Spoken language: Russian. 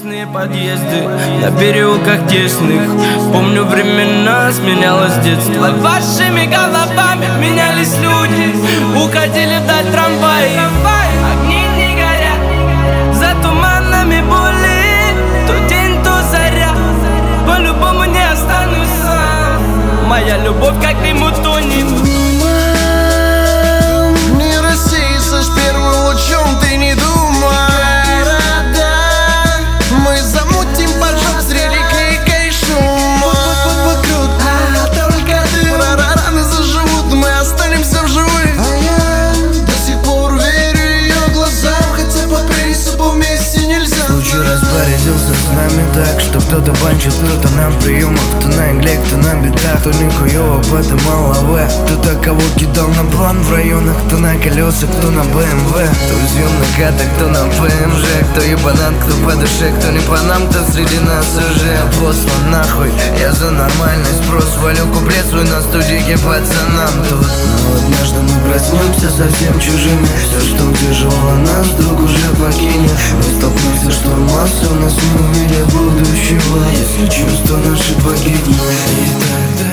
Тесные подъезды на переулках тесных. Помню, времена сменялось детство. Вашими головами менялись люди, уходили вдаль трамваи. Огни не горят, за туманами боли. То день, то заря, по-любому не останусь сам. Моя любовь как дым утонет. Не рассеется с первым лучом, ты не думай. Мы замутим поджог среди крика и шума. А только ты, раны заживут, мы останемся в живых. А я до сих пор верю ее глазам, хотя по принципу вместе нельзя. Случай распорядился с нами так, что кто-то банчит, кто-то на приемах, кто на игле, кто на битах, кто нихуёво подымал АВ, кто-то кого кидал на план в районах, кто на колесах, кто на БМВ, кто везём на катах, кто на ПМЖ, кто ебанат, кто по душе, кто не по нам, кто среди нас уже послан нахуй. Я за нормальный спрос, валю куплет свой на студике пацанам тут. Но однажды мы проснемся совсем чужими, все, что удерживало нас, вдруг уже покинет. Мы столкнулся штурмом, все нас не увидят будущего, если чувства наши погибнут. И